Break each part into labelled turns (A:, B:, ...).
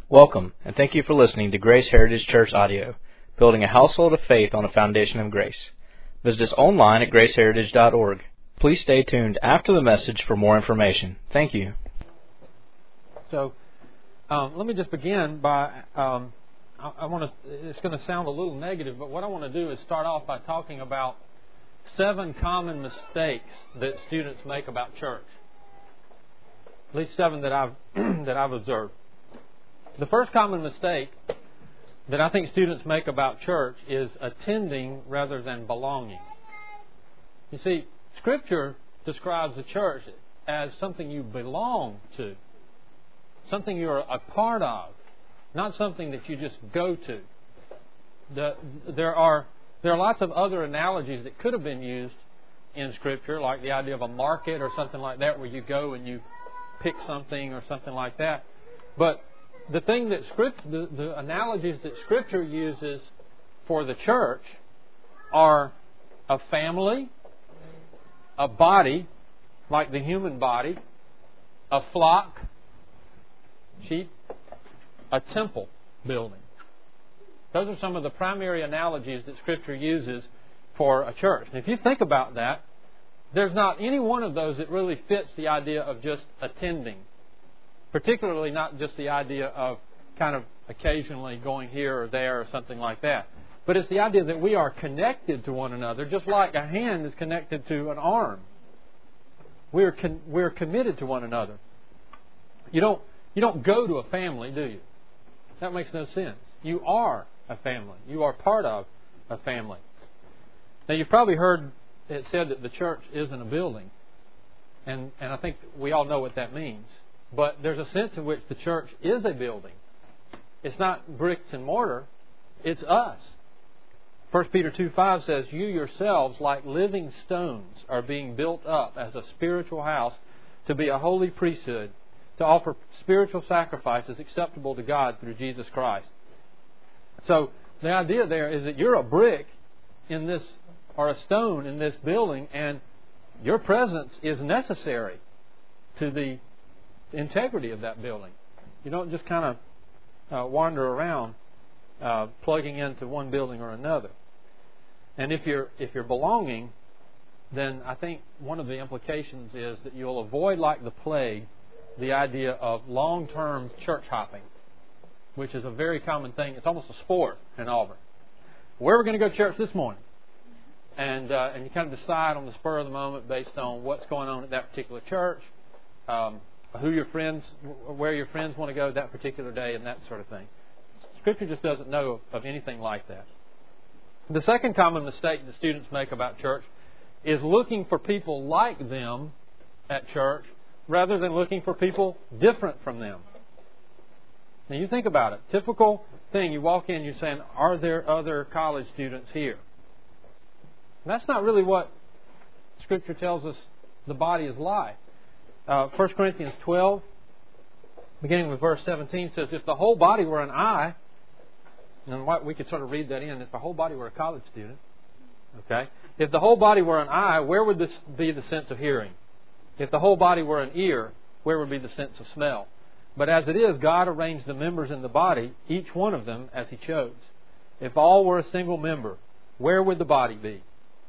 A: Welcome, and thank you for listening to Grace Heritage Church Audio, building a household of faith on a foundation of grace. Visit us online at graceheritage.org. Please stay tuned after the message for more information. Thank you.
B: So, let me just begin by, it's going to sound a little negative, but what I want to do is start off by talking about 7 common mistakes that students make about church. At least 7 that I've observed. The first common mistake that I think students make about church is attending rather than belonging. You see, Scripture describes the church as something you belong to, something you're a part of, not something that you just go to. There are lots of other analogies that could have been used in Scripture, like the idea of a market or something like that, where you go and you pick something or something like that. But the thing that the analogies that Scripture uses for the church are a family, a body, like the human body, a flock, sheep, a temple building. Those are some of the primary analogies that Scripture uses for a church. And if you think about that, there's not any one of those that really fits the idea of just attending. Particularly not just the idea of kind of occasionally going here or there or something like that. But it's the idea that we are connected to one another, just like a hand is connected to an arm. We're committed to one another. You don't go to a family, do you? That makes no sense. You are a family. You are part of a family. Now, you've probably heard it said that the church isn't a building. And I think we all know what that means. But there's a sense in which the church is a building. It's not bricks and mortar. It's us. 1 Peter 2:5 says, "You yourselves, like living stones, are being built up as a spiritual house to be a holy priesthood, to offer spiritual sacrifices acceptable to God through Jesus Christ." So the idea there is that you're a brick in this, or a stone in this building, and your presence is necessary to the integrity of that building. You don't just kind of wander around plugging into one building or another. And if you're belonging, then I think one of the implications is that you'll avoid, like the plague, the idea of long-term church hopping, which is a very common thing. It's almost a sport in Auburn. Where are we going to go to church this morning? And you kind of decide on the spur of the moment based on what's going on at that particular church, where your friends want to go that particular day, and that sort of thing. Scripture just doesn't know of anything like that. The second common mistake that students make about church is looking for people like them at church rather than looking for people different from them. Now you think about it. Typical thing, you walk in, you're saying, "Are there other college students here?" And that's not really what Scripture tells us the body is like. 1 Corinthians 12, beginning with verse 17, says, "If the whole body were an eye," and we could sort of read that in, if the whole body were a college student, okay? "If the whole body were an eye, where would this be the sense of hearing? If the whole body were an ear, where would be the sense of smell? But as it is, God arranged the members in the body, each one of them as He chose. If all were a single member, where would the body be?"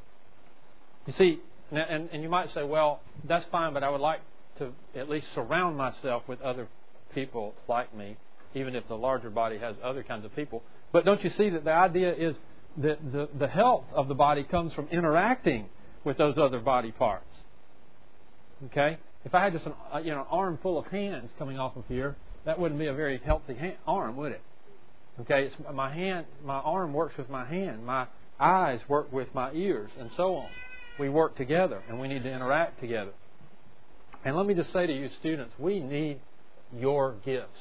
B: You see, and you might say, "Well, that's fine, but I would like to at least surround myself with other people like me, even if the larger body has other kinds of people." But don't you see that the idea is that the health of the body comes from interacting with those other body parts? Okay? If I had just an arm full of hands coming off of here, that wouldn't be a very healthy arm, would it? Okay, my arm works with my hand, my eyes work with my ears, and so on. We work together, and we need to interact together. And let me just say to you students, we need your gifts.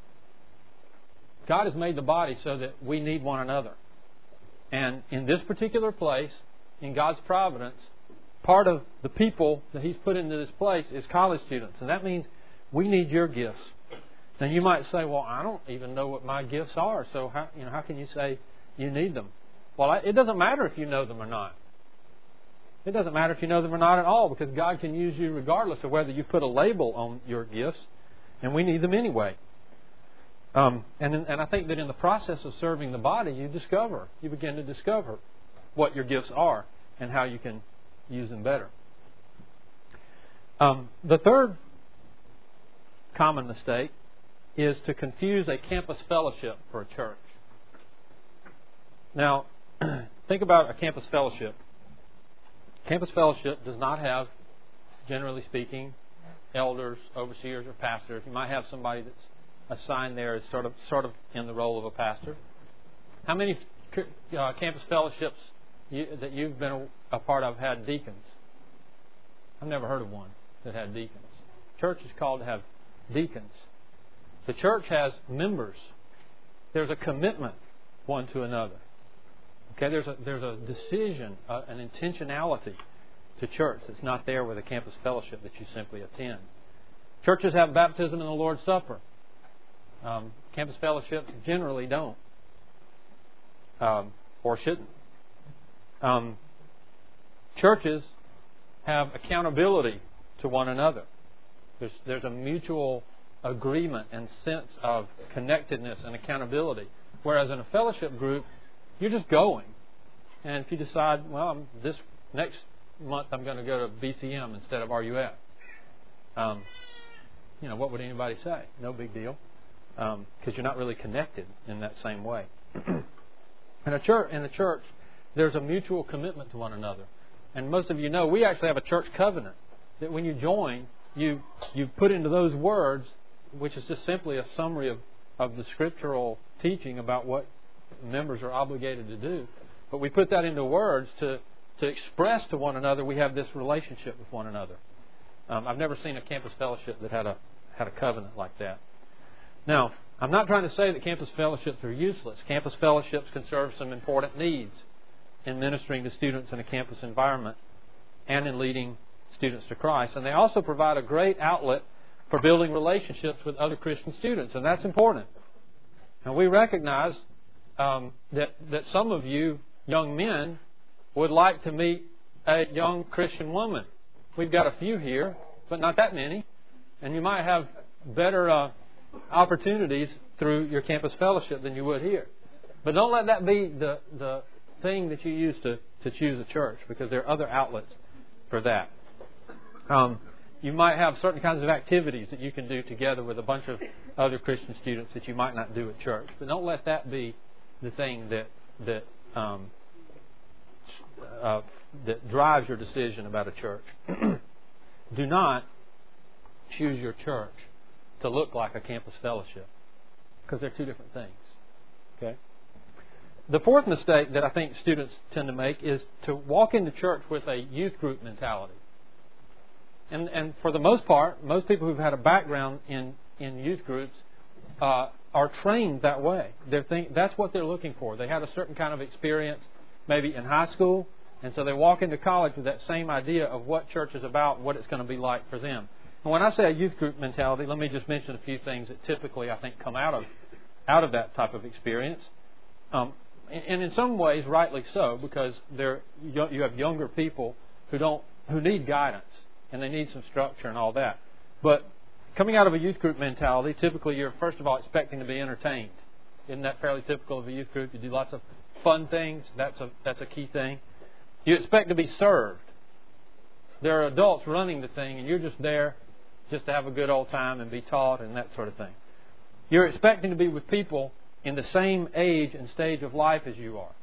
B: God has made the body so that we need one another. And in this particular place, in God's providence, part of the people that He's put into this place is college students. And that means we need your gifts. Now you might say, "Well, I don't even know what my gifts are, so how can you say you need them?" Well, it doesn't matter if you know them or not. It doesn't matter if you know them or not at all, because God can use you regardless of whether you put a label on your gifts, and we need them anyway. And I think that in the process of serving the body, you begin to discover what your gifts are and how you can use them better. The third common mistake is to confuse a campus fellowship for a church. Now, think about a campus fellowship. Campus fellowship does not have, generally speaking, elders, overseers, or pastors. You might have somebody that's assigned there as sort of in the role of a pastor. How many campus fellowships that you've been a part of had deacons? I've never heard of one that had deacons. Church is called to have deacons. The church has members. There's a commitment one to another. Okay, there's a decision, an intentionality to church that's not there with a campus fellowship that you simply attend. Churches have baptism in the Lord's Supper. Campus fellowships generally don't, or shouldn't. Churches have accountability to one another. There's a mutual agreement and sense of connectedness and accountability. Whereas in a fellowship group, you're just going. And if you decide, well, this next month I'm going to go to BCM instead of RUF, what would anybody say? No big deal, because you're not really connected in that same way. In the church, there's a mutual commitment to one another. And most of you know, we actually have a church covenant that when you join, you put into those words, which is just simply a summary of the scriptural teaching about what members are obligated to do. But we put that into words to express to one another we have this relationship with one another. I've never seen a campus fellowship that had a covenant like that. Now, I'm not trying to say that campus fellowships are useless. Campus fellowships can serve some important needs in ministering to students in a campus environment and in leading students to Christ. And they also provide a great outlet for building relationships with other Christian students, and that's important. And we recognize that some of you young men would like to meet a young Christian woman. We've got a few here, but not that many. And you might have better opportunities through your campus fellowship than you would here. But don't let that be the thing that you use to choose a church, because there are other outlets for that. You might have certain kinds of activities that you can do together with a bunch of other Christian students that you might not do at church. But don't let that be the thing that drives your decision about a church. Do not choose your church to look like a campus fellowship, because they're two different things. Okay. The fourth mistake that I think students tend to make is to walk into church with a youth group mentality. And for the most part, most people who've had a background in youth groups are trained that way. That's what they're looking for. They had a certain kind of experience maybe in high school, and so they walk into college with that same idea of what church is about, what it's going to be like for them. And when I say a youth group mentality, let me just mention a few things that typically I think come out of that type of experience. And in some ways, rightly so, because you have younger people who need guidance, and they need some structure and all that. But coming out of a youth group mentality, typically you're first of all expecting to be entertained. Isn't that fairly typical of a youth group? You do lots of fun things. That's a key thing. You expect to be served. There are adults running the thing, and you're just there just to have a good old time and be taught and that sort of thing. You're expecting to be with people in the same age and stage of life as you are.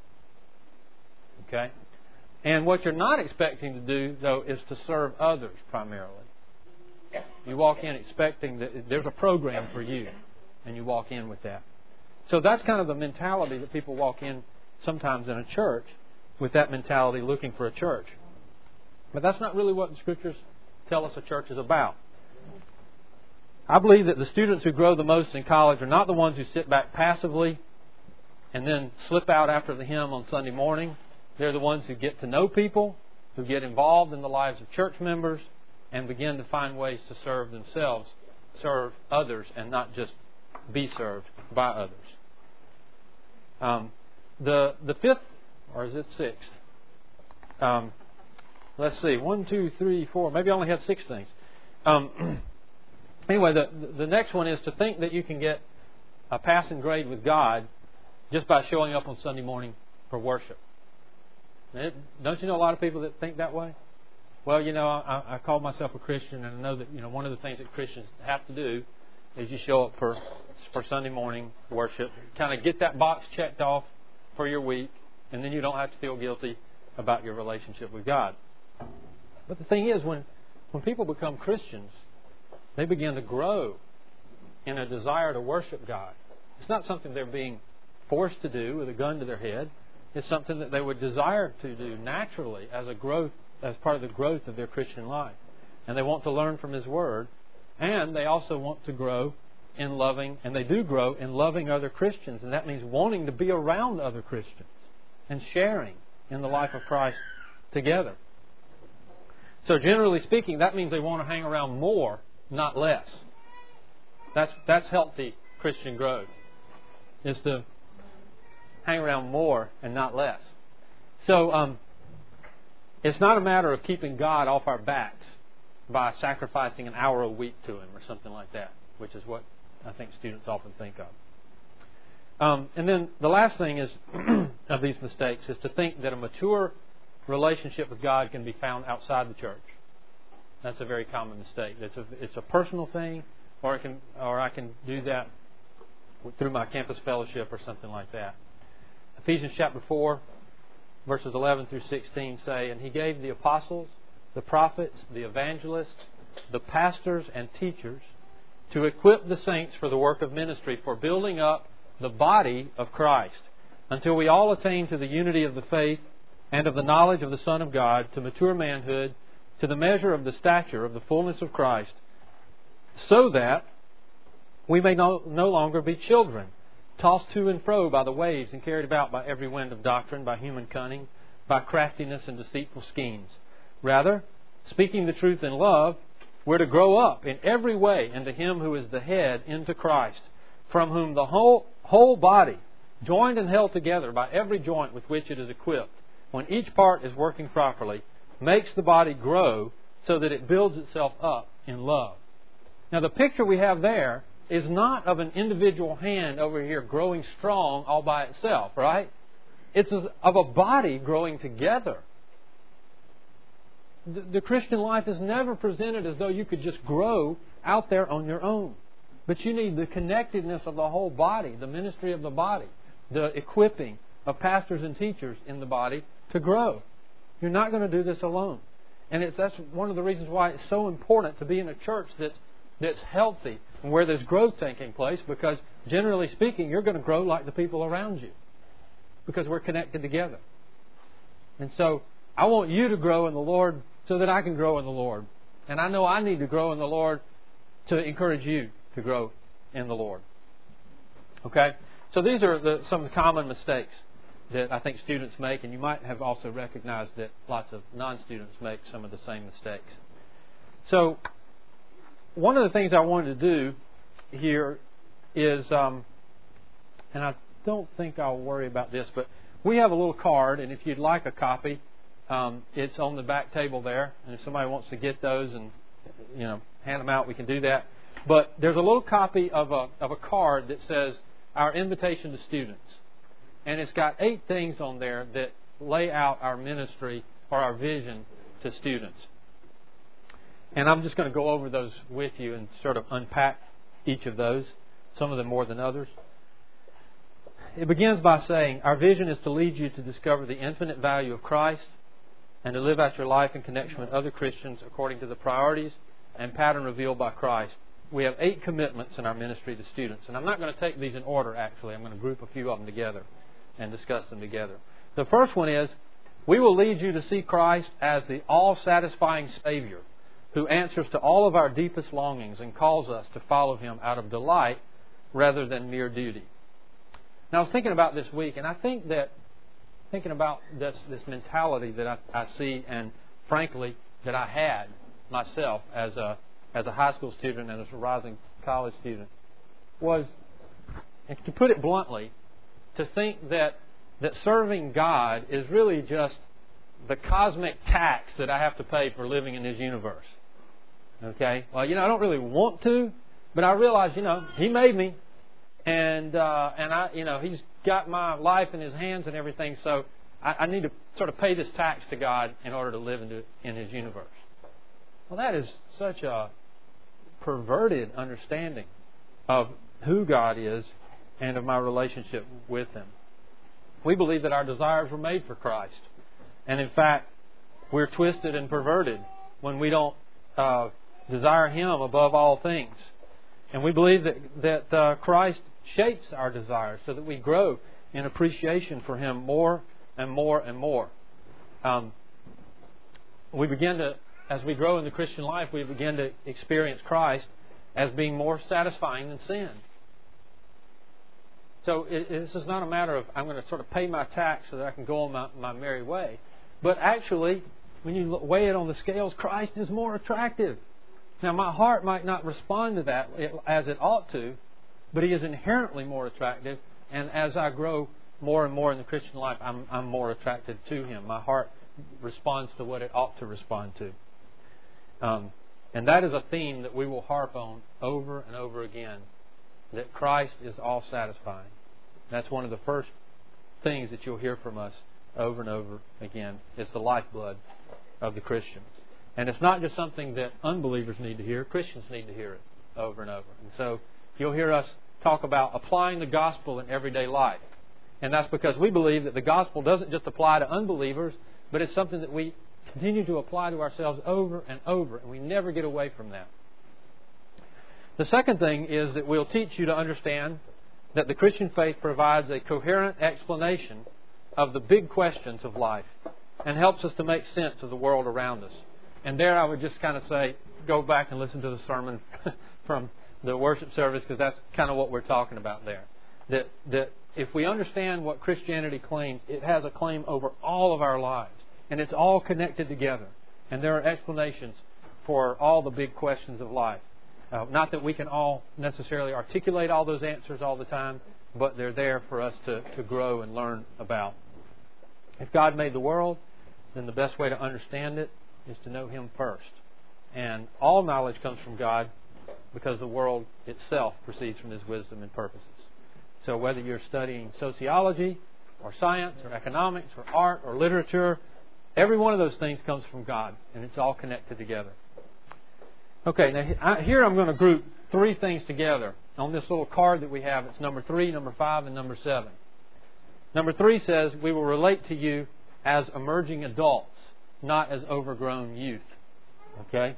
B: Okay? And what you're not expecting to do, though, is to serve others primarily. You walk in expecting that there's a program for you, and you walk in with that. So that's kind of the mentality that people walk in sometimes in a church, with that mentality looking for a church. But that's not really what the Scriptures tell us a church is about. I believe that the students who grow the most in college are not the ones who sit back passively and then slip out after the hymn on Sunday morning. They're the ones who get to know people, who get involved in the lives of church members, and begin to find ways to serve themselves, serve others, and not just be served by others. The fifth, or is it sixth? Let's see, 1, 2, 3, 4. Maybe I only had 6 things. Anyway, the next one is to think that you can get a passing grade with God just by showing up on Sunday morning for worship. Don't you know a lot of people that think that way? Well, I call myself a Christian, and I know that one of the things that Christians have to do is you show up for Sunday morning worship, kind of get that box checked off for your week, and then you don't have to feel guilty about your relationship with God. But the thing is, when people become Christians, they begin to grow in a desire to worship God. It's not something they're being forced to do with a gun to their head. It's something that they would desire to do naturally as part of the growth of their Christian life. And they want to learn from His Word. And they also want to grow in loving, and they do grow in loving other Christians. And that means wanting to be around other Christians and sharing in the life of Christ together. So generally speaking, that means they want to hang around more, not less. That's healthy Christian growth, is to hang around more and not less. So it's not a matter of keeping God off our backs by sacrificing an hour a week to Him or something like that, which is what I think students often think of. And then the last thing is of these mistakes is to think that a mature relationship with God can be found outside the church. That's a very common mistake. It's a personal thing, or I can do that through my campus fellowship or something like that. Ephesians chapter 4, verses 11 through 16 say, "And He gave the apostles, the prophets, the evangelists, the pastors and teachers to equip the saints for the work of ministry, for building up the body of Christ, until we all attain to the unity of the faith and of the knowledge of the Son of God, to mature manhood, to the measure of the stature of the fullness of Christ, so that we may no longer be children, tossed to and fro by the waves and carried about by every wind of doctrine, by human cunning, by craftiness and deceitful schemes. Rather, speaking the truth in love, we're to grow up in every way into Him who is the head, into Christ, from whom the whole body, joined and held together by every joint with which it is equipped, when each part is working properly, makes the body grow so that it builds itself up in love." Now the picture we have there is not of an individual hand over here growing strong all by itself, right? It's of a body growing together. The Christian life is never presented as though you could just grow out there on your own. But you need the connectedness of the whole body, the ministry of the body, the equipping of pastors and teachers in the body to grow. You're not going to do this alone. And that's one of the reasons why it's so important to be in a church that's healthy and where there's growth taking place, because generally speaking, you're going to grow like the people around you because we're connected together. And so I want you to grow in the Lord so that I can grow in the Lord. And I know I need to grow in the Lord to encourage you to grow in the Lord. Okay? So these are some common mistakes that I think students make, and you might have also recognized that lots of non-students make some of the same mistakes. So one of the things I wanted to do here is, and I don't think I'll worry about this, but we have a little card, and if you'd like a copy, it's on the back table there. And if somebody wants to get those and hand them out, we can do that. But there's a little copy of a card that says our invitation to students, and it's got 8 things on there that lay out our ministry or our vision to students. And I'm just going to go over those with you and sort of unpack each of those, some of them more than others. It begins by saying, our vision is to lead you to discover the infinite value of Christ and to live out your life in connection with other Christians according to the priorities and pattern revealed by Christ. We have 8 commitments in our ministry to students. And I'm not going to take these in order, actually. I'm going to group a few of them together and discuss them together. The first one is, we will lead you to see Christ as the all-satisfying Savior who answers to all of our deepest longings and calls us to follow Him out of delight rather than mere duty. Now, I was thinking about this week, and I think that thinking about this mentality that I see, and frankly, that I had myself as a high school student and as a rising college student, was, to put it bluntly, to think that serving God is really just the cosmic tax that I have to pay for living in His universe. Okay? Well, I don't really want to, but I realize, He made me. and He's got my life in His hands and everything. So I need to sort of pay this tax to God in order to live in His universe. Well, that is such a perverted understanding of who God is and of my relationship with Him. We believe that our desires were made for Christ. And in fact, we're twisted and perverted when we don't desire Him above all things. And we believe that Christ shapes our desires so that we grow in appreciation for Him more and more and more. We begin to, as we grow in the Christian life, we begin to experience Christ as being more satisfying than sin. So this is not a matter of I'm going to sort of pay my tax so that I can go on my merry way. But actually, when you weigh it on the scales, Christ is more attractive. Now, my heart might not respond to that as it ought to, but He is inherently more attractive. And as I grow more and more in the Christian life, I'm more attracted to Him. My heart responds to what it ought to respond to. And that is a theme that we will harp on over and over again, that Christ is all satisfying. That's one of the first things that you'll hear from us over and over again. It's the lifeblood of the Christian. And it's not just something that unbelievers need to hear. Christians need to hear it over and over. And so you'll hear us talk about applying the gospel in everyday life. And that's because we believe that the gospel doesn't just apply to unbelievers, but it's something that we continue to apply to ourselves over and over, and we never get away from that. The second thing is that we'll teach you to understand that the Christian faith provides a coherent explanation of the big questions of life and helps us to make sense of the world around us. And there I would just kind of say, go back and listen to the sermon from the worship service, because that's kind of what we're talking about there. That if we understand what Christianity claims, it has a claim over all of our lives. And it's all connected together. And there are explanations for all the big questions of life. Not that we can all necessarily articulate all those answers all the time, but they're there for us to grow and learn about. If God made the world, then the best way to understand it is to know Him first. And all knowledge comes from God because the world itself proceeds from His wisdom and purposes. So whether you're studying sociology or science or economics or art or literature, every one of those things comes from God, and it's all connected together. Okay, now here I'm going to group three things together on this little card that we have. It's number 3, number 5, and number 7. Number 3 says, we will relate to you as emerging adults, not as overgrown youth. Okay?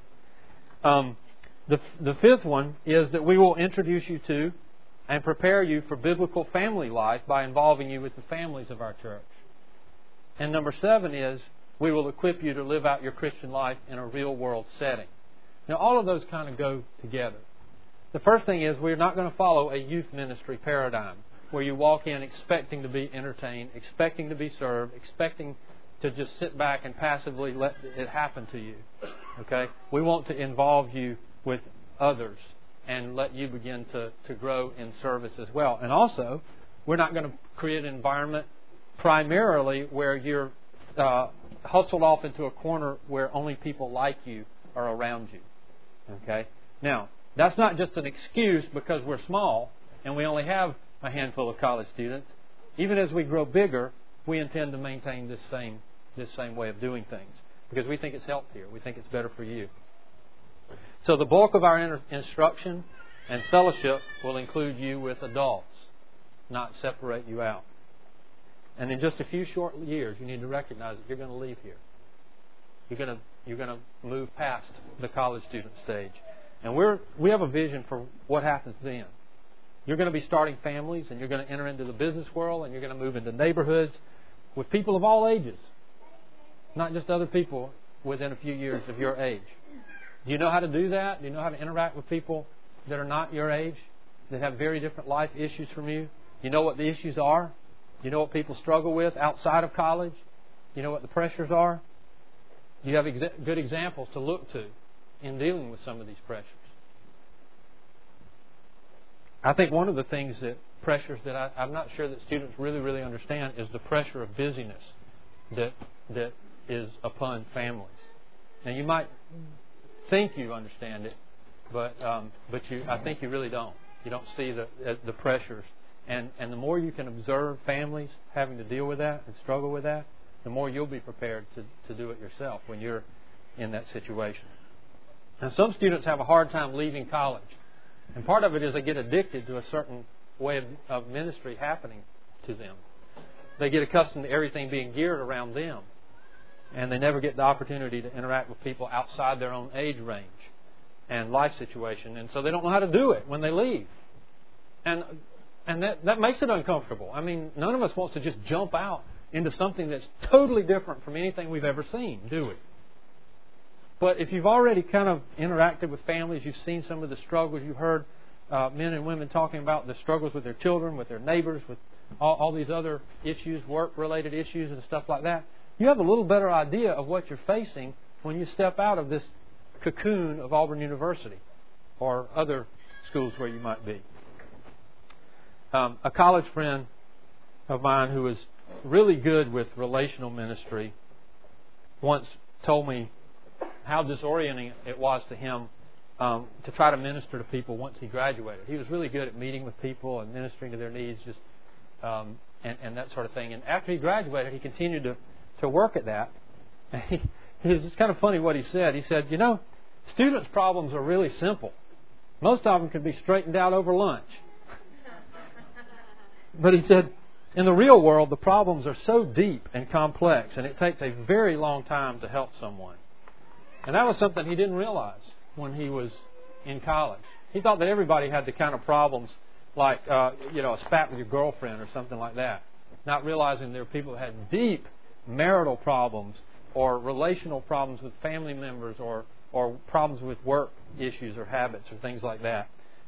B: The fifth one is that we will introduce you to and prepare you for biblical family life by involving you with the families of our church. And number 7 is, we will equip you to live out your Christian life in a real-world setting. Now, all of those kind of go together. The first thing is, we're not going to follow a youth ministry paradigm where you walk in expecting to be entertained, expecting to be served, expecting to just sit back and passively let it happen to you. Okay? We want to involve you with others and let you begin to grow in service as well. And also, we're not going to create an environment primarily where you're hustled off into a corner where only people like you are around you. Okay? Now, that's not just an excuse because we're small and we only have a handful of college students. Even as we grow bigger, we intend to maintain this same way of doing things because we think it's healthier. We think it's better for you. So the bulk of our instruction and fellowship will include you with adults, not separate you out. And in just a few short years, you need to recognize that you're going to leave here. You're going to move past the college student stage. And we have a vision for what happens then. You're going to be starting families, and you're going to enter into the business world, and you're going to move into neighborhoods with people of all ages, not just other people within a few years of your age. Do you know how to do that? Do you know how to interact with people that are not your age, that have very different life issues from you? Do you know what the issues are? Do you know what people struggle with outside of college? Do you know what the pressures are? Do you have good examples to look to in dealing with some of these pressures? I think one of the things pressures that I'm not sure that students really understand is the pressure of busyness that is upon families. Now, you might think you understand it, but I think you really don't. You don't see the pressures. And the more you can observe families having to deal with that and struggle with that, the more you'll be prepared to do it yourself when you're in that situation. Now, some students have a hard time leaving college. And part of it is they get addicted to a certain way of ministry happening to them. They get accustomed to everything being geared around them. And they never get the opportunity to interact with people outside their own age range and life situation. And so they don't know how to do it when they leave. And that makes it uncomfortable. I mean, none of us wants to just jump out into something that's totally different from anything we've ever seen, do we? But if you've already kind of interacted with families, you've seen some of the struggles, you've heard men and women talking about the struggles with their children, with their neighbors, with all these other issues, work-related issues and stuff like that, you have a little better idea of what you're facing when you step out of this cocoon of Auburn University or other schools where you might be. A college friend of mine who was really good with relational ministry once told me how disorienting it was to him to try to minister to people once he graduated. He was really good at meeting with people and ministering to their needs, and that sort of thing. And after he graduated, he continued to work at that. And it was just kind of funny what he said. He said, students' problems are really simple. Most of them can be straightened out over lunch. But he said, in the real world, the problems are so deep and complex, and it takes a very long time to help someone. And that was something he didn't realize when he was in college. He thought that everybody had the kind of problems like, a spat with your girlfriend or something like that, not realizing there were people who had deep marital problems or relational problems with family members or problems with work issues or habits or things like that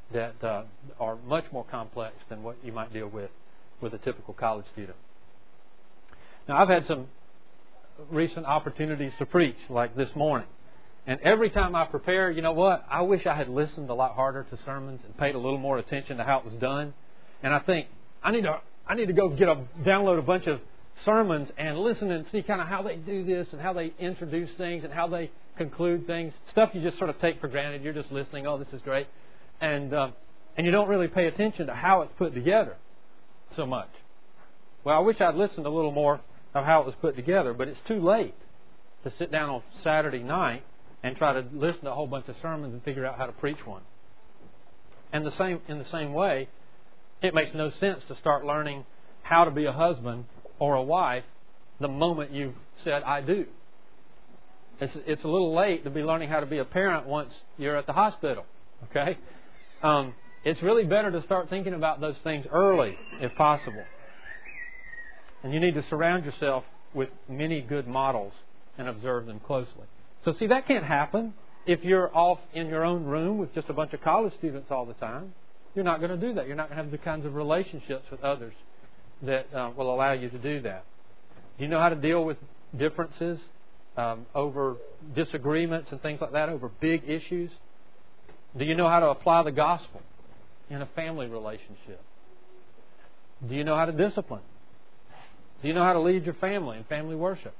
B: are much more complex than what you might deal with a typical college student. Now, I've had some recent opportunities to preach, like this morning. And every time I prepare, you know what? I wish I had listened a lot harder to sermons and paid a little more attention to how it was done. And I think I need to go download a bunch of sermons and listen and see kind of how they do this and how they introduce things and how they conclude things. Stuff you just sort of take for granted. You're just listening. Oh, this is great. And you don't really pay attention to how it's put together so much. Well, I wish I'd listened a little more of how it was put together, but it's too late to sit down on Saturday night and try to listen to a whole bunch of sermons and figure out how to preach one. And in the same way, it makes no sense to start learning how to be a husband or a wife the moment you've said, I do. It's a little late to be learning how to be a parent once you're at the hospital. Okay? It's really better to start thinking about those things early, if possible. And you need to surround yourself with many good models and observe them closely. So see, that can't happen if you're off in your own room with just a bunch of college students all the time. You're not going to do that. You're not going to have the kinds of relationships with others that will allow you to do that. Do you know how to deal with differences over disagreements and things like that, over big issues? Do you know how to apply the gospel in a family relationship? Do you know how to discipline? Do you know how to lead your family in family worship?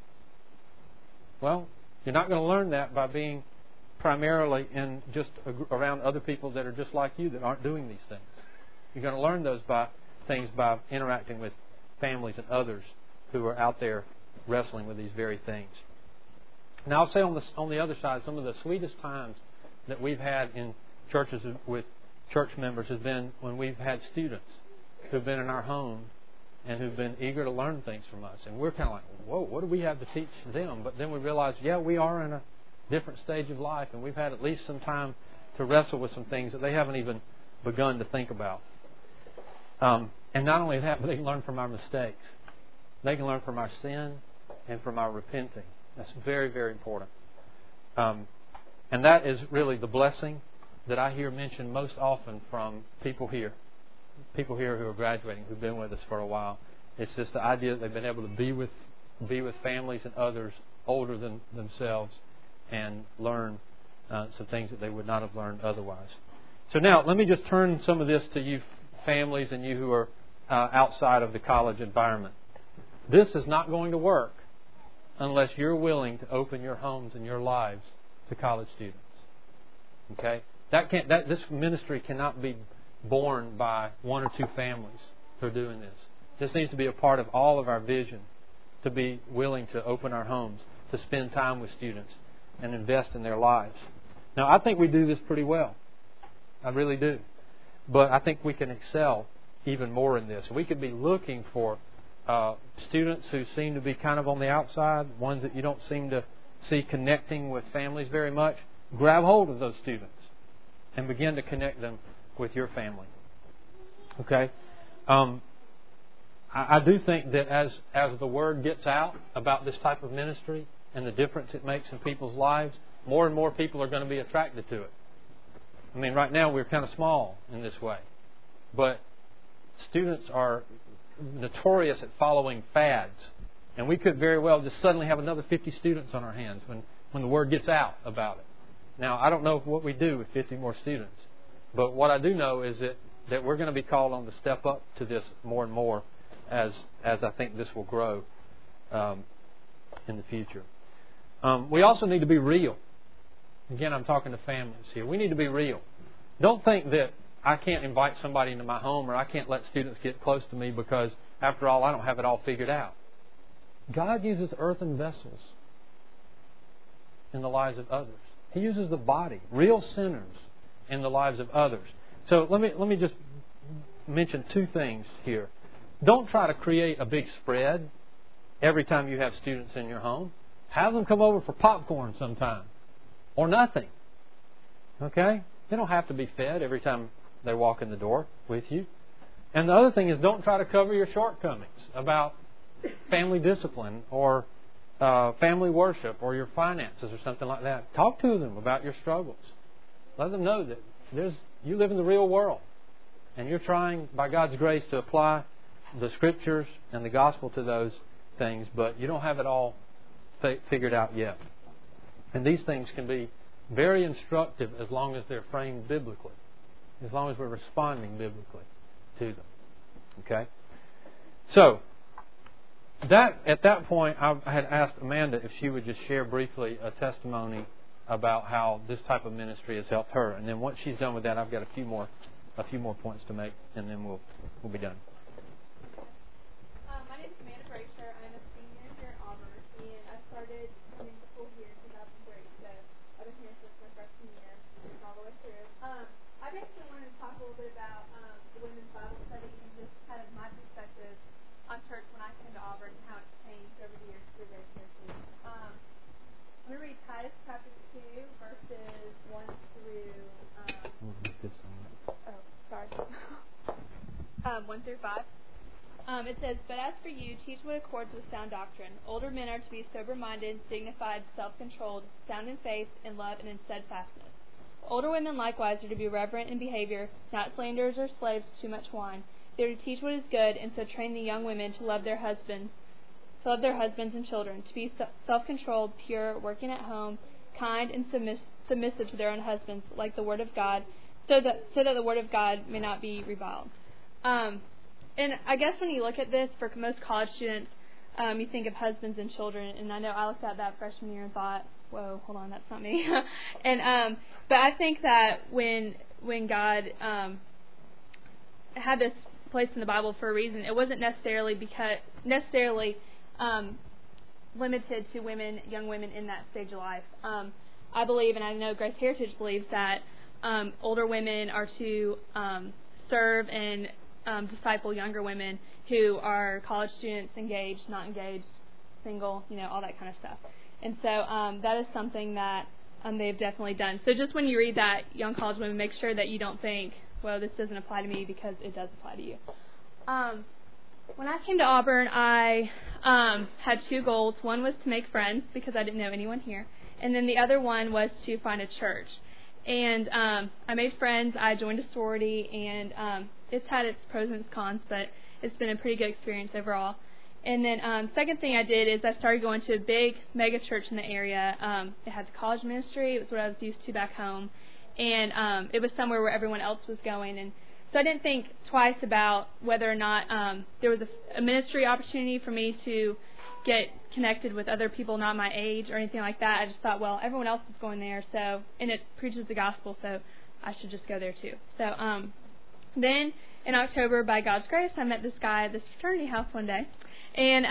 B: Well, you're not going to learn that by being primarily in just around other people that are just like you that aren't doing these things. You're going to learn those things by interacting with families and others who are out there wrestling with these very things. Now, I'll say on the other side, some of the sweetest times that we've had in churches with church members has been when we've had students who've been in our home and who've been eager to learn things from us. And we're kind of like, whoa, what do we have to teach them? But then we realize, yeah, we are in a different stage of life, and we've had at least some time to wrestle with some things that they haven't even begun to think about. And not only that, but they can learn from our mistakes. They can learn from our sin and from our repenting. That's very, very important. And that is really the blessing that I hear mentioned most often from people here who are graduating, who've been with us for a while. It's just the idea that they've been able to be with families and others older than themselves and learn some things that they would not have learned otherwise. So now, let me just turn some of this to you families and you who are outside of the college environment. This is not going to work unless you're willing to open your homes and your lives to college students. Okay? This ministry cannot be borne by one or two families who are doing this. This needs to be a part of all of our vision, to be willing to open our homes, to spend time with students, and invest in their lives. Now, I think we do this pretty well. I really do. But I think we can excel even more in this. We could be looking for students who seem to be kind of on the outside, ones that you don't seem to see connecting with families very much. Grab hold of those students and begin to connect them with your family. Okay? I do think that as the word gets out about this type of ministry and the difference it makes in people's lives, more and more people are going to be attracted to it. I mean, right now we're kind of small in this way. But students are notorious at following fads. And we could very well just suddenly have another 50 students on our hands when the word gets out about it. Now, I don't know what we do with 50 more students. But what I do know is that we're going to be called on to step up to this more and more as I think this will grow in the future. We also need to be real. Again, I'm talking to families here. We need to be real. Don't think that I can't invite somebody into my home or I can't let students get close to me because, after all, I don't have it all figured out. God uses earthen vessels in the lives of others. He uses the body, real sinners, in the lives of others. So let me just mention two things here. Don't try to create a big spread every time you have students in your home. Have them come over for popcorn sometime. Or nothing. Okay? They don't have to be fed every time they walk in the door with you. And the other thing is, don't try to cover your shortcomings about family discipline or family worship or your finances or something like that. Talk to them about your struggles. Let them know that you live in the real world. And you're trying, by God's grace, to apply the Scriptures and the Gospel to those things, but you don't have it all figured out yet. And these things can be very instructive as long as they're framed biblically, as long as we're responding biblically to them. Okay? So, at that point, I had asked Amanda if she would just share briefly a testimony about how this type of ministry has helped her. And then once she's done with that, I've got a few more points to make, and then we'll be done.
C: My name is Amanda Brasher. I'm a senior here at Auburn, and I started coming to school here in 2003. So I've been here since my freshman year, all the way through. I basically wanted to talk a little bit about the women's Bible study and just kind of my perspective on church when I came to Auburn and how it's changed over the years through Grace Heritage. I'm going to read Titus chapter 2, verses 1 through 1 through 5. It says, "But as for you, teach what accords with sound doctrine. Older men are to be sober-minded, dignified, self-controlled, sound in faith, in love, and in steadfastness. Older women likewise are to be reverent in behavior, not slanderers or slaves to too much wine. They are to teach what is good, and so train the young women to love their husbands and children, to be self-controlled, pure, working at home, kind and submissive to their own husbands, like the Word of God, so that the Word of God may not be reviled." And I guess when you look at this, for most college students, you think of husbands and children. And I know I looked at that freshman year and thought, "Whoa, hold on, that's not me." And but I think that when God had this placed in the Bible for a reason, it wasn't necessarily limited to women, young women in that stage of life. I believe, and I know Grace Heritage believes, that older women are to serve and disciple younger women who are college students, engaged, not engaged, single, all that kind of stuff. And so that is something that they've definitely done. So just when you read that, young college women, make sure that you don't think, well, this doesn't apply to me, because it does apply to you. When I came to Auburn, I had two goals. One was to make friends, because I didn't know anyone here. And then the other one was to find a church. And I made friends. I joined a sorority, and it's had its pros and its cons, but it's been a pretty good experience overall. And then second thing I did is I started going to a big mega church in the area. It had the college ministry. It was what I was used to back home. And it was somewhere where everyone else was going. And so I didn't think twice about whether or not there was a ministry opportunity for me to get connected with other people not my age or anything like that. I just thought, well, everyone else is going there, and it preaches the gospel, so I should just go there too. So Then in October, by God's grace, I met this guy at this fraternity house one day, and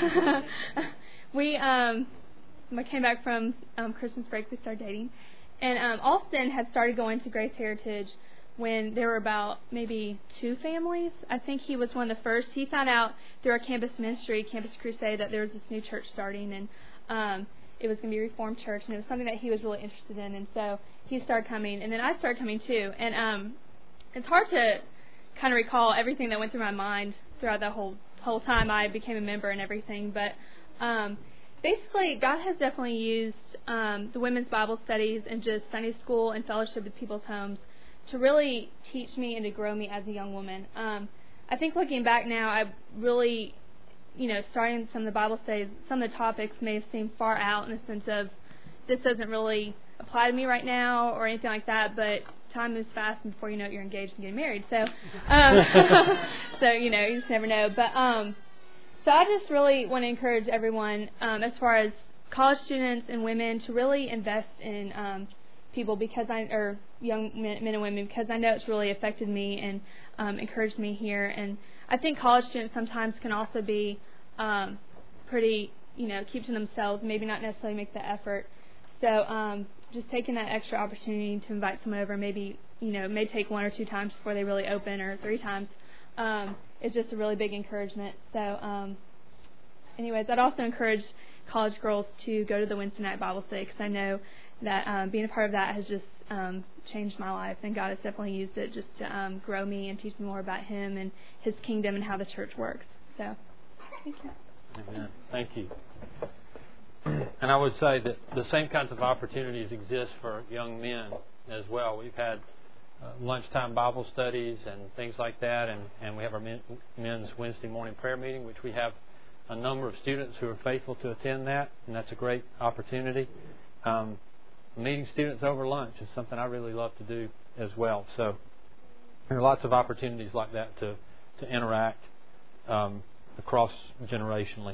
C: I came back from Christmas break. We started dating, and Austin had started going to Grace Heritage when there were about maybe 2 families. I think he was one of the first. He found out through our campus ministry, Campus Crusade, that there was this new church starting, and it was going to be a Reformed church, and it was something that he was really interested in, and so he started coming, and then I started coming too. And it's hard to kind of recall everything that went through my mind throughout that whole time I became a member and everything, but basically God has definitely used the women's Bible studies and just Sunday school and fellowship at people's homes to really teach me and to grow me as a young woman. I think looking back now, I really, starting some of the Bible studies, some of the topics may have seemed far out in the sense of this doesn't really apply to me right now or anything like that, but time moves fast, and before you know it, you're engaged and getting married. So, so you just never know. But so I just really want to encourage everyone, as far as college students and women, to really invest in people or young men and women, because I know it's really affected me and encouraged me here. And I think college students sometimes can also be pretty, keep to themselves, maybe not necessarily make the effort. So just taking that extra opportunity to invite someone over, maybe, may take 1 or 2 times before they really open, or 3 times, is just a really big encouragement. So anyways, I'd also encourage college girls to go to the Wednesday night Bible study, because I know that being a part of that has just changed my life, and God has definitely used it just to grow me and teach me more about Him and His kingdom and how the church works. So, thank you.
B: Amen. Thank you. And I would say that the same kinds of opportunities exist for young men as well. We've had lunchtime Bible studies and things like that, and we have our men's Wednesday morning prayer meeting, which we have a number of students who are faithful to attend that, and that's a great opportunity. Meeting students over lunch is something I really love to do as well. So there are lots of opportunities like that to interact across generationally.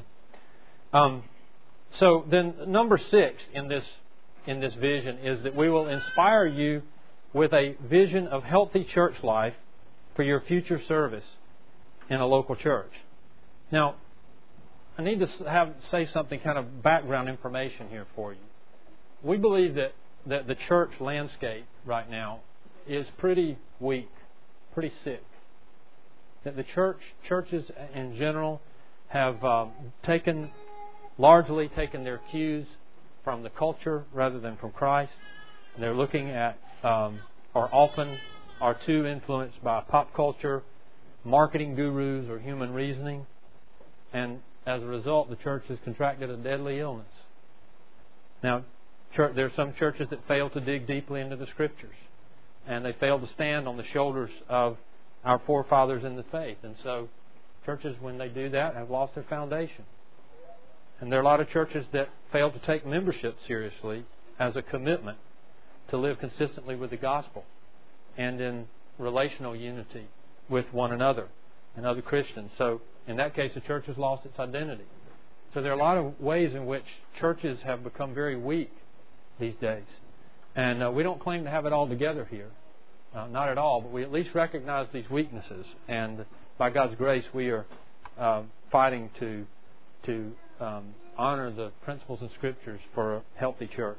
B: So then number 6 in this vision is that we will inspire you with a vision of healthy church life for your future service in a local church. Now, I need to say something kind of background information here for you. We believe that the church landscape right now is pretty weak, pretty sick. That the churches in general have largely taken their cues from the culture rather than from Christ. They're looking at, or often are too influenced by pop culture, marketing gurus, or human reasoning. And as a result, the church has contracted a deadly illness. Now, there are some churches that fail to dig deeply into the Scriptures, and they fail to stand on the shoulders of our forefathers in the faith. And so churches, when they do that, have lost their foundation. And there are a lot of churches that fail to take membership seriously as a commitment to live consistently with the gospel and in relational unity with one another and other Christians. So in that case, the church has lost its identity. So there are a lot of ways in which churches have become very weak these days. And we don't claim to have it all together here. Not at all, but we at least recognize these weaknesses. And by God's grace, we are fighting to honor the principles and Scriptures for a healthy church.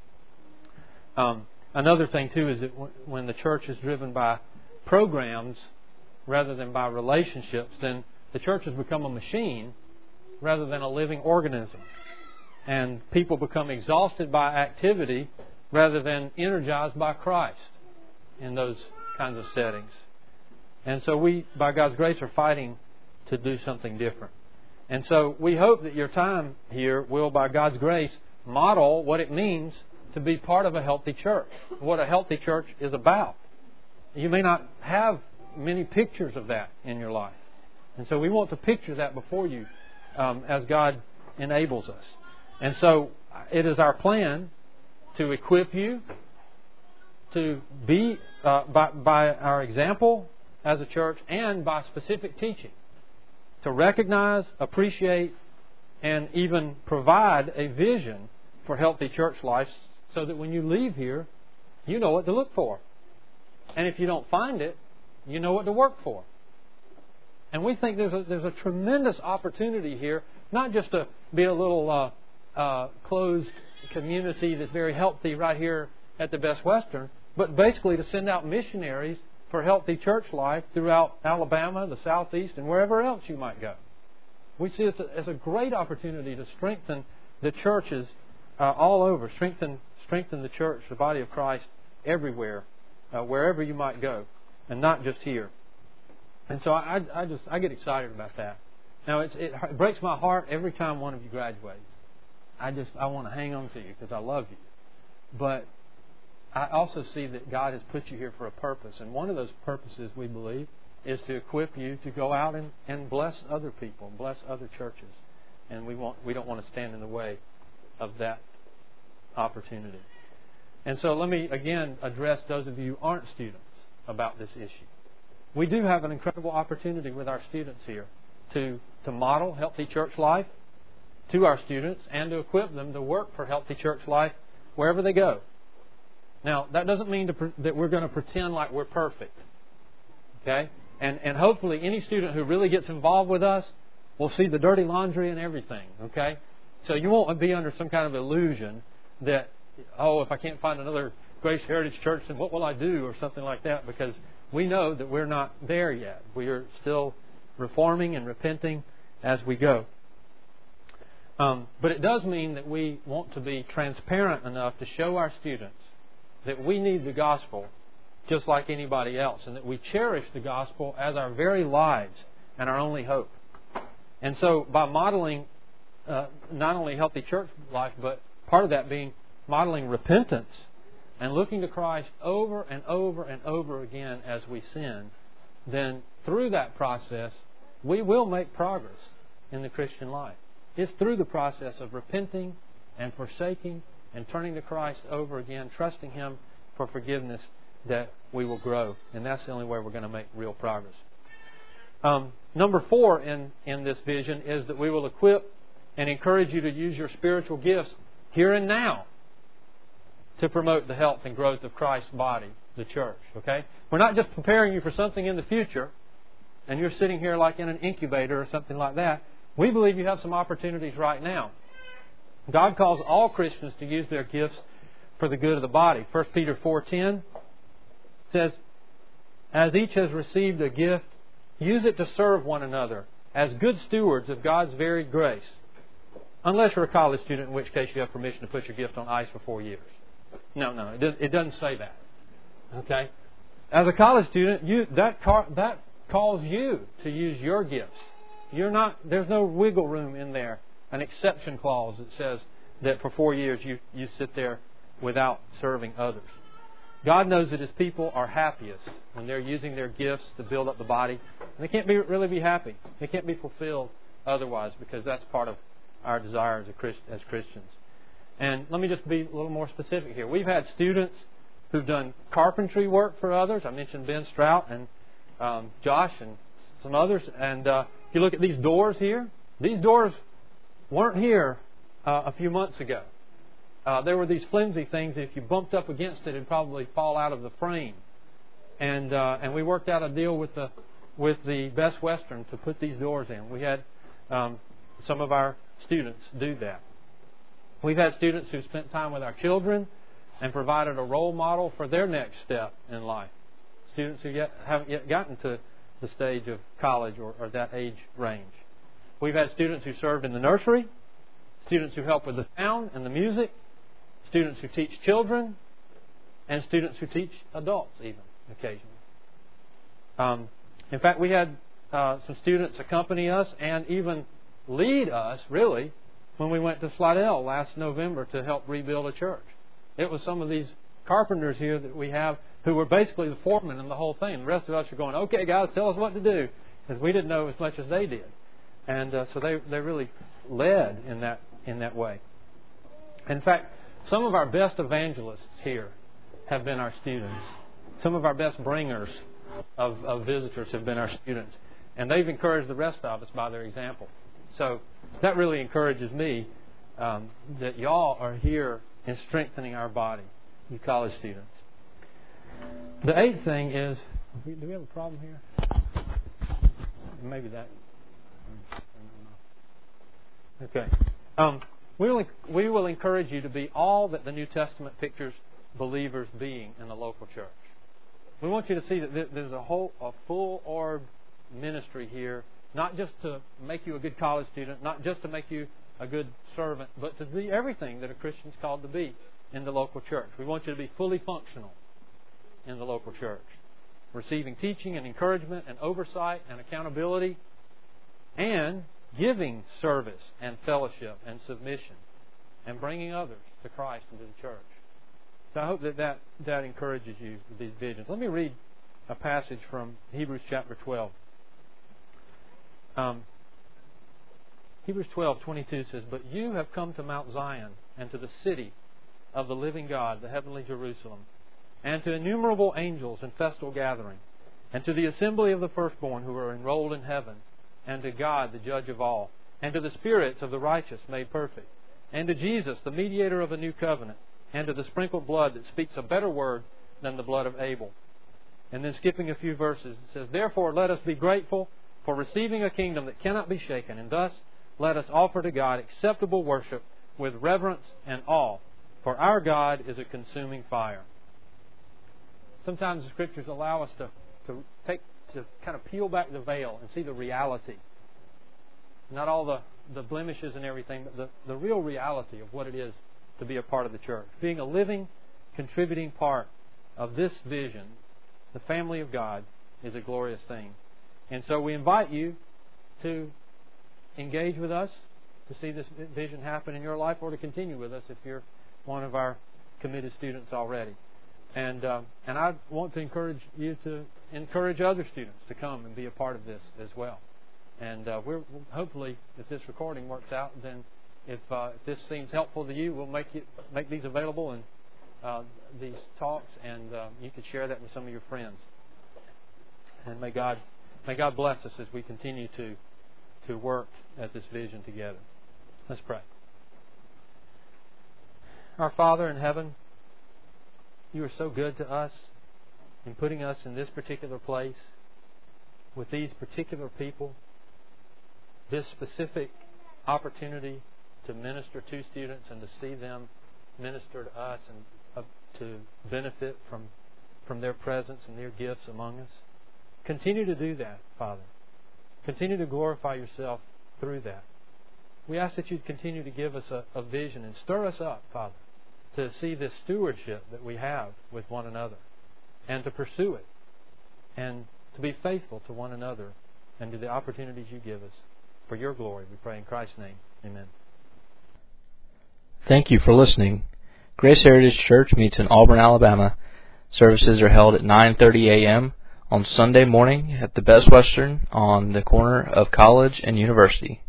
B: Another thing, too, is that when the church is driven by programs rather than by relationships, then the church has become a machine rather than a living organism. And people become exhausted by activity rather than energized by Christ in those kinds of settings. And so we, by God's grace, are fighting to do something different. And so we hope that your time here will, by God's grace, model what it means to be part of a healthy church, what a healthy church is about. You may not have many pictures of that in your life. And so we want to picture that before you as God enables us. And so it is our plan to equip you to be, by our example as a church and by specific teaching, to recognize, appreciate, and even provide a vision for healthy church life so that when you leave here, you know what to look for. And if you don't find it, you know what to work for. And we think there's a tremendous opportunity here, not just to be a little closed community that's very healthy right here at the Best Western, but basically to send out missionaries for healthy church life throughout Alabama, the Southeast, and wherever else you might go. We see it as a great opportunity to strengthen the churches all over, strengthen the church, the body of Christ, everywhere, wherever you might go, and not just here. And so I get excited about that. Now it breaks my heart every time one of you graduates. I want to hang on to you because I love you. But I also see that God has put you here for a purpose, and one of those purposes, we believe, is to equip you to go out and bless other people, bless other churches. And we don't want to stand in the way of that opportunity. And so let me again address those of you who aren't students about this issue. We do have an incredible opportunity with our students here to model healthy church life to our students and to equip them to work for healthy church life wherever they go. Now, that doesn't mean that we're going to pretend like we're perfect. Okay? And hopefully any student who really gets involved with us will see the dirty laundry and everything. Okay? So you won't be under some kind of illusion that, if I can't find another Grace Heritage Church, then what will I do? Or something like that, because we know that we're not there yet. We are still reforming and repenting as we go. But it does mean that we want to be transparent enough to show our students that we need the gospel just like anybody else, and that we cherish the gospel as our very lives and our only hope. And so by modeling not only healthy church life, but part of that being modeling repentance and looking to Christ over and over and over again as we sin, then through that process we will make progress in the Christian life. It's through the process of repenting and forsaking and turning to Christ over again, trusting Him for forgiveness, that we will grow. And that's the only way we're going to make real progress. Number 4 in this vision is that we will equip and encourage you to use your spiritual gifts here and now to promote the health and growth of Christ's body, the church. Okay? We're not just preparing you for something in the future and you're sitting here like in an incubator or something like that. We believe you have some opportunities right now. God calls all Christians to use their gifts for the good of the body. 1 Peter 4:10 says, "As each has received a gift, use it to serve one another as good stewards of God's varied grace." Unless you're a college student, in which case you have permission to put your gift on ice for 4 years. No, it doesn't say that. Okay? As a college student, that calls you to use your gifts. There's no wiggle room in there, an exception clause that says that for 4 years you sit there without serving others. God knows that His people are happiest when they're using their gifts to build up the body. And they can't really be happy. They can't be fulfilled otherwise, because that's part of our desire as Christians. And let me just be a little more specific here. We've had students who've done carpentry work for others. I mentioned Ben Strout and Josh and some others. And if you look at these doors here, these doors weren't here a few months ago. There were these flimsy things that if you bumped up against it, it'd probably fall out of the frame. And we worked out a deal with the Best Western to put these doors in. We had some of our students do that. We've had students who spent time with our children and provided a role model for their next step in life. Students who haven't yet gotten to the stage of college or that age range. We've had students who served in the nursery, students who help with the sound and the music, students who teach children, and students who teach adults even occasionally. In fact, we had some students accompany us and even lead us, really, when we went to Slidell last November to help rebuild a church. It was some of these carpenters here that we have who were basically the foremen in the whole thing. The rest of us are going, "Okay, guys, tell us what to do," because we didn't know as much as they did. And so they really led in that way. In fact, some of our best evangelists here have been our students. Some of our best bringers of visitors have been our students. And they've encouraged the rest of us by their example. So that really encourages me that y'all are here in strengthening our body, you college students. The 8th thing is Do we have a problem here? Maybe that. Okay. We will encourage you to be all that the New Testament pictures believers being in the local church. We want you to see that there's a full orb ministry here, not just to make you a good college student, not just to make you a good servant, but to be everything that a Christian's called to be in the local church. We want you to be fully functional in the local church, receiving teaching and encouragement and oversight and accountability, and giving service and fellowship and submission and bringing others to Christ into the church. So I hope that encourages you with these visions. Let me read a passage from Hebrews chapter 12. Hebrews 12:22 says, "But you have come to Mount Zion and to the city of the living God, the heavenly Jerusalem, and to innumerable angels in festal gathering, and to the assembly of the firstborn who are enrolled in heaven, and to God, the judge of all, and to the spirits of the righteous made perfect, and to Jesus, the mediator of a new covenant, and to the sprinkled blood that speaks a better word than the blood of Abel." And then skipping a few verses, it says, "Therefore let us be grateful for receiving a kingdom that cannot be shaken, and thus let us offer to God acceptable worship with reverence and awe, for our God is a consuming fire." Sometimes the Scriptures allow us to kind of peel back the veil and see the reality. Not all the blemishes and everything, but the real reality of what it is to be a part of the church. Being a living, contributing part of this vision, the family of God, is a glorious thing. And so we invite you to engage with us, to see this vision happen in your life, or to continue with us if you're one of our committed students already. And I want to encourage you to encourage other students to come and be a part of this as well. And we're hopefully, if this recording works out, then if this seems helpful to you, we'll make these available and these talks, and you can share that with some of your friends. And may God bless us as we continue to work at this vision together. Let's pray. Our Father in heaven, You are so good to us in putting us in this particular place with these particular people, this specific opportunity to minister to students and to see them minister to us and to benefit from their presence and their gifts among us. Continue to do that, Father. Continue to glorify Yourself through that. We ask that You'd continue to give us a vision and stir us up, Father, to see this stewardship that we have with one another and to pursue it and to be faithful to one another and to the opportunities You give us. For Your glory, we pray in Christ's name. Amen.
A: Thank you for listening. Grace Heritage Church meets in Auburn, Alabama. Services are held at 9:30 a.m. on Sunday morning at the Best Western on the corner of College and University.